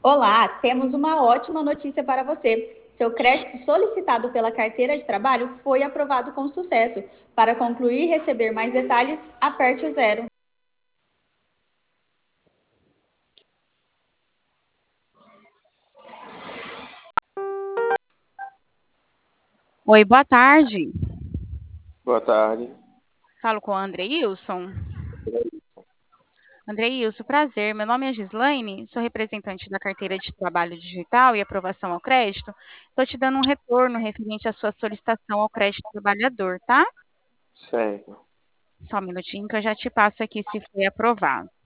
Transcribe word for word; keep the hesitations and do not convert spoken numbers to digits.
Olá, temos uma ótima notícia para você. Seu crédito solicitado pela carteira de trabalho foi aprovado com sucesso. Para concluir e receber mais detalhes, aperte o zero. Oi, boa tarde. Boa tarde. Falo com o Andreilson. Andreilson, prazer. Meu nome é Gislaine, sou representante da carteira de trabalho digital e aprovação ao crédito. Estou te dando um retorno referente à sua solicitação ao crédito trabalhador, tá? Certo. Só um minutinho que eu já te passo aqui se foi aprovado.